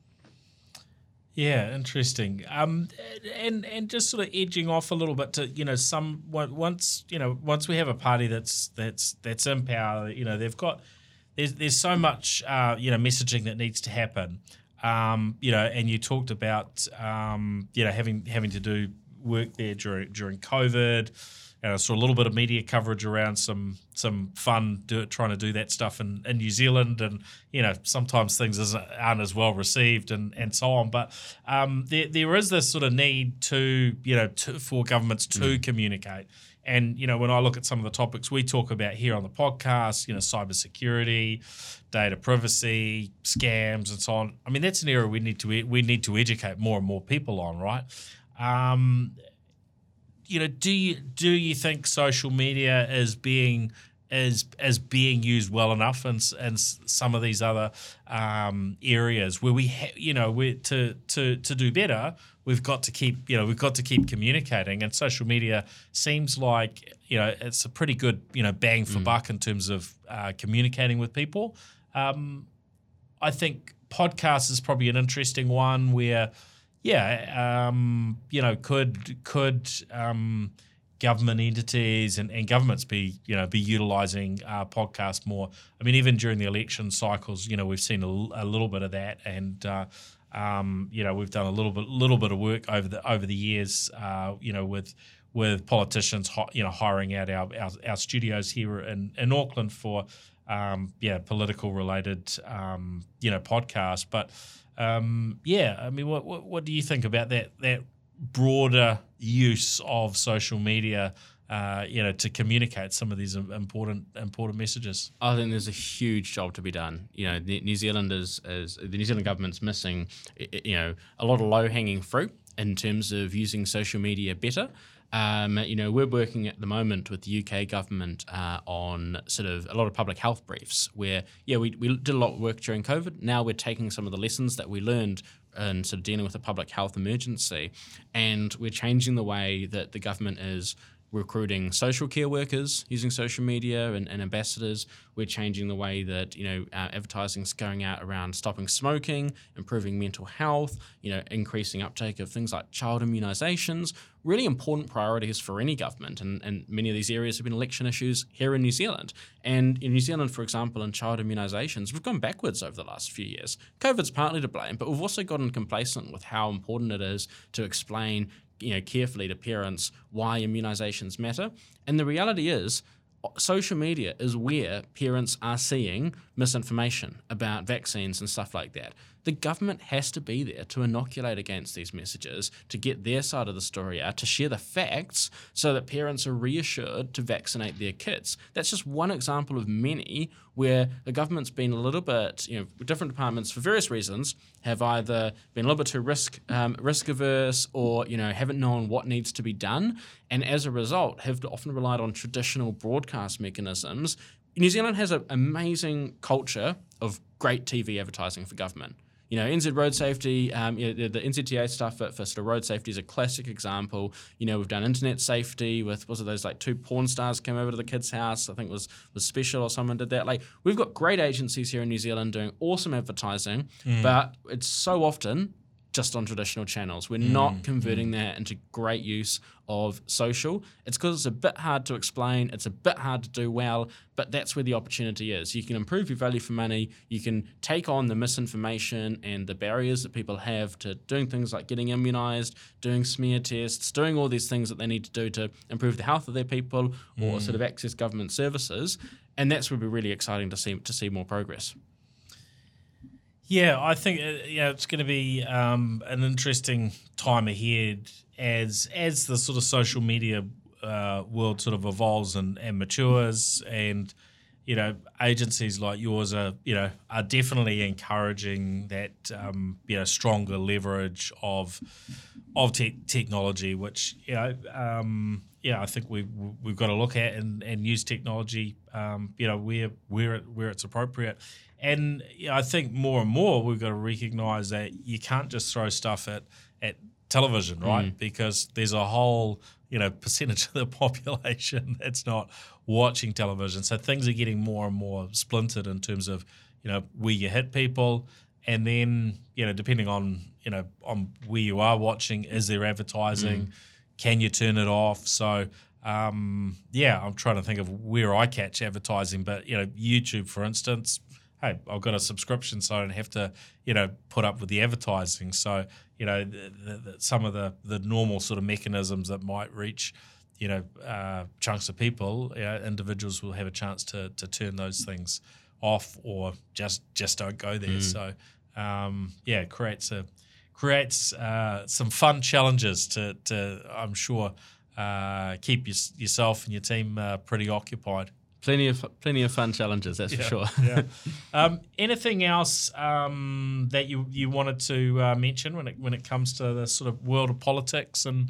Yeah, interesting. And just sort of edging off a little bit to once we have a party that's in power, they've got there's so much messaging that needs to happen. And you talked about having to do work there during COVID. And I saw a little bit of media coverage around some fun trying to do that stuff in New Zealand, and sometimes things aren't as well received and so on. But there is this sort of need for governments to communicate. And when I look at some of the topics we talk about here on the podcast, cybersecurity, data privacy, scams, and so on. I mean, that's an area we need to educate more and more people on, right? Do you think social media is being used well enough in some of these other areas where we to do better? We've got to keep communicating, and social media seems like it's a pretty good bang for buck in terms of communicating with people. I think podcast is probably an interesting one where, could government entities and governments be utilising podcasts more? I mean, even during the election cycles, we've seen a little bit of that, and we've done a little bit of work over the years, with politicians, hiring out our studios here in Auckland for political related podcasts. But I mean, what do you think about that broader use of social media, to communicate some of these important messages? I think there's a huge job to be done. New Zealand the New Zealand government's missing, a lot of low-hanging fruit in terms of using social media better. We're working at the moment with the UK government on sort of a lot of public health briefs where, we did a lot of work during COVID. Now we're taking some of the lessons that we learned and sort of dealing with a public health emergency, and we're changing the way that the government is recruiting social care workers using social media and ambassadors. We're changing the way that advertising is going out around stopping smoking, improving mental health, increasing uptake of things like child immunisations. Really important priorities for any government, and many of these areas have been election issues here in New Zealand. And in New Zealand, for example, in child immunisations, we've gone backwards over the last few years. COVID's partly to blame, but we've also gotten complacent with how important it is to explain carefully to parents why immunisations matter. And the reality is, social media is where parents are seeing misinformation about vaccines and stuff like that. The government has to be there to inoculate against these messages, to get their side of the story out, to share the facts so that parents are reassured to vaccinate their kids. That's just one example of many where the government's been a little bit, different departments for various reasons have either been a little bit too risk averse or, haven't known what needs to be done. And as a result, have often relied on traditional broadcast mechanisms. New Zealand has an amazing culture of great TV advertising for government. NZ Road Safety, the NZTA stuff for sort of road safety is a classic example. We've done internet safety with, was it those like 2 porn stars came over to the kid's house? I think was Special or someone did that. Like, we've got great agencies here in New Zealand doing awesome advertising, but it's so often just on traditional channels. We're not converting that into great use of social. It's because it's a bit hard to explain, it's a bit hard to do well, but that's where the opportunity is. You can improve your value for money, you can take on the misinformation and the barriers that people have to doing things like getting immunised, doing smear tests, doing all these things that they need to do to improve the health of their people or sort of access government services. And that's where we're really exciting to see more progress. Yeah, I think it's going to be an interesting time ahead as the sort of social media world sort of evolves and matures, and agencies like yours are definitely encouraging that stronger leverage of technology, which I think we've got to look at and use technology where it's appropriate. And I think more and more we've got to recognise that you can't just throw stuff at television, right? Because there's a whole percentage of the population that's not watching television. So things are getting more and more splintered in terms of where you hit people, and then depending on on where you are watching, is there advertising? Can you turn it off? So I'm trying to think of where I catch advertising, but YouTube, for instance. Hey, I've got a subscription, so I don't have to, put up with the advertising. So, some of the normal sort of mechanisms that might reach, chunks of people, individuals will have a chance to turn those things off or just don't go there. So, it creates some fun challenges to I'm sure, keep yourself and your team pretty occupied. Plenty of fun challenges, that's for sure. Yeah. Anything else that you wanted to mention when it comes to the sort of world of politics and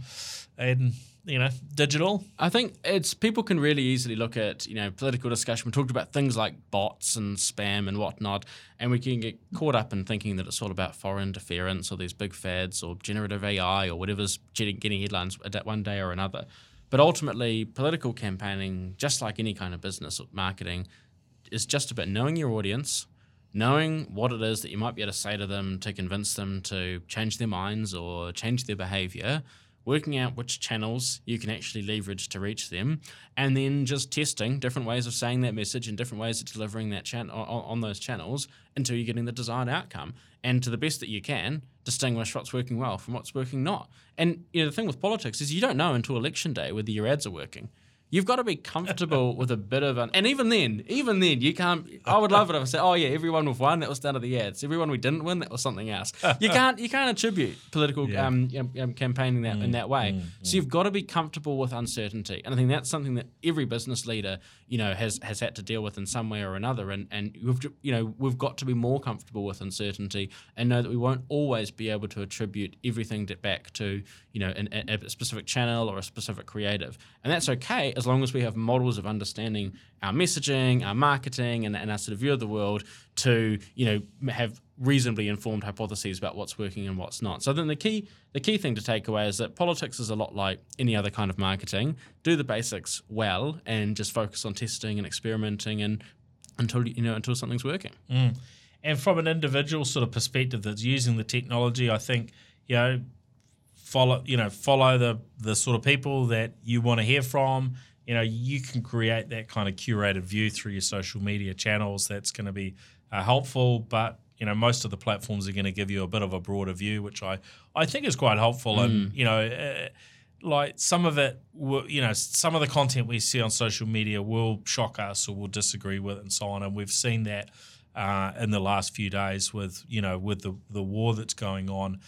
digital? I think people can really easily look at political discussion. We talked about things like bots and spam and whatnot, and we can get caught up in thinking that it's all about foreign interference or these big fads or generative AI or whatever's getting headlines one day or another. But ultimately, political campaigning, just like any kind of business or marketing, is just about knowing your audience, knowing what it is that you might be able to say to them to convince them to change their minds or change their behavior, working out which channels you can actually leverage to reach them, and then just testing different ways of saying that message and different ways of delivering that on those channels until you're getting the desired outcome. And to the best that you can, distinguish what's working well from what's working not. And the thing with politics is you don't know until election day whether your ads are working. You've got to be comfortable with a bit of and even then, you can't. I would love it if I said, "Oh yeah, everyone we've won, that was down to the ads. Everyone we didn't win, that was something else." You can't attribute political campaigning in that way. So you've got to be comfortable with uncertainty, and I think that's something that every business leader has had to deal with in some way or another. And we've got to be more comfortable with uncertainty and know that we won't always be able to attribute everything back to a specific channel or a specific creative, and that's okay as long as we have models of understanding our messaging, our marketing, and our sort of view of the world to have reasonably informed hypotheses about what's working and what's not. So then the key thing to take away is that politics is a lot like any other kind of marketing. Do the basics well and just focus on testing and experimenting and until something's working. And from an individual sort of perspective that's using the technology, I think follow the sort of people that you want to hear from. You can create that kind of curated view through your social media channels. That's going to be helpful, but most of the platforms are going to give you a bit of a broader view, which I think is quite helpful. And like some of it, some of the content we see on social media will shock us or we'll disagree with, and so on. And we've seen that in the last few days with the war that's going on.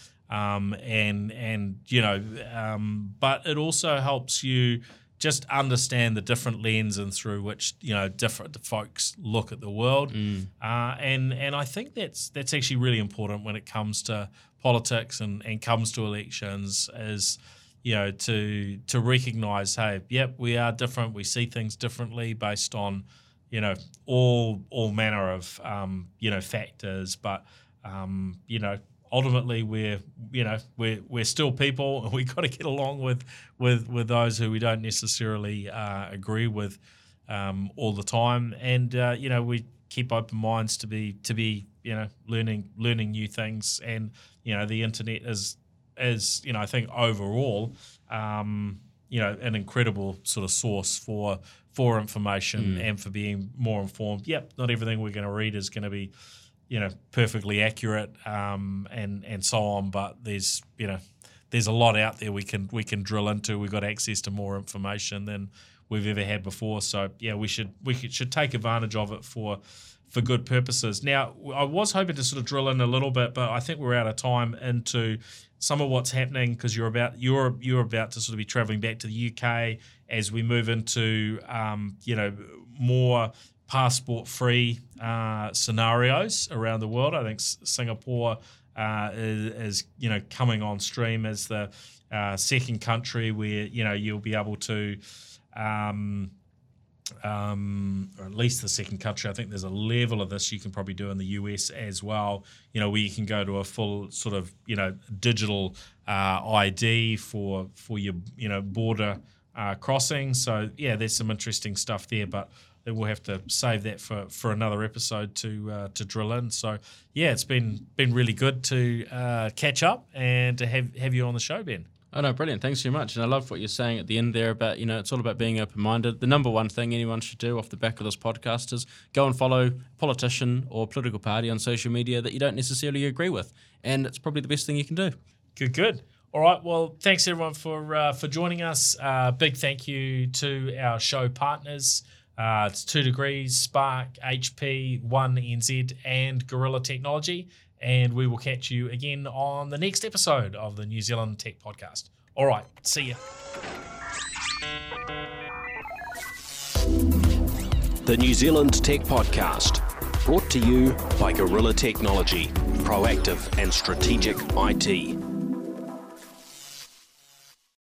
But it also helps you just understand the different lens and through which different folks look at the world, and I think that's actually really important when it comes to politics and comes to elections, is to recognise, hey, yep, we are different, we see things differently based on all manner of factors, but ultimately, we're still people, and we've got to get along with those who we don't necessarily agree with all the time, and we keep open minds to be learning new things, and the internet is I think overall an incredible sort of source for information and for being more informed. Yep, not everything we're going to read is going to be perfectly accurate, and so on. But there's a lot out there we can drill into. We've got access to more information than we've ever had before. So yeah, we should take advantage of it for good purposes. Now, I was hoping to sort of drill in a little bit, but I think we're out of time into some of what's happening, because you're about to sort of be traveling back to the UK as we move into more passport-free scenarios around the world. I think Singapore is coming on stream as the second country where you'll be able to, or at least the second country. I think there's a level of this you can probably do in the US as well. Where you can go to a full sort of digital ID for your border crossing. So yeah, there's some interesting stuff there, but we'll have to save that for another episode to drill in. So yeah, it's been really good to catch up and to have you on the show, Ben. Oh no, brilliant! Thanks so much, and I love what you're saying at the end there about it's all about being open-minded. The number one thing anyone should do off the back of this podcast is go and follow a politician or political party on social media that you don't necessarily agree with, and it's probably the best thing you can do. Good. All right. Well, thanks everyone for joining us. Big thank you to our show partners. It's 2 Degrees, Spark, HP, 1NZ, and Gorilla Technology. And we will catch you again on the next episode of the New Zealand Tech Podcast. All right. See ya. The New Zealand Tech Podcast, brought to you by Gorilla Technology, proactive and strategic IT.